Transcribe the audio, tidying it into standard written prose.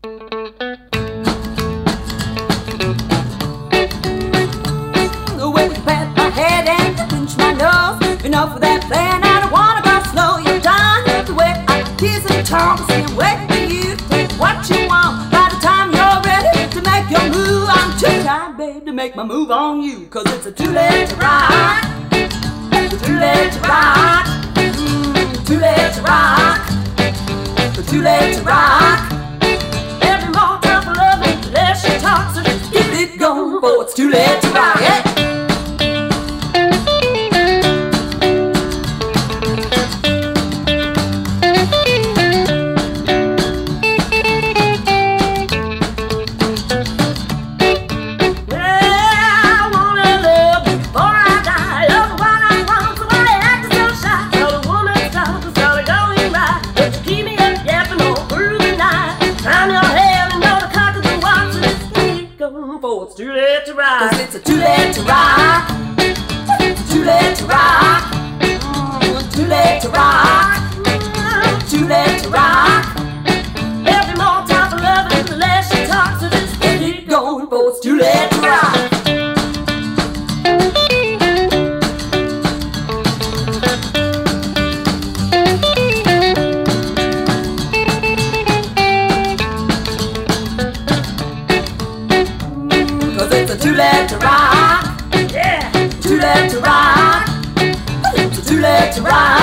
The way you pat my head and you pinch my nose. Enough of that playing, I don't wanna go slow. You're done the way I kiss and talk. Can't wait for you to take what you want. By the time you're ready to make your move, I'm too tired, babe, to make my move on you. Cause it's a too late to rock. It's too late to rock. Too late to rock. It's too late to rock. Every more time for loving, the less she talks, so just keep it going before it's too late to rock. Yeah. It's too late to rock. Cause it's too late to rock. Too late to rock. Too late to rock. Too late to rock. Every more time for loving, the less she talks, so just keep going, for it's too late to rock. Too late to rock, yeah. Too late to rock. Too late to rock.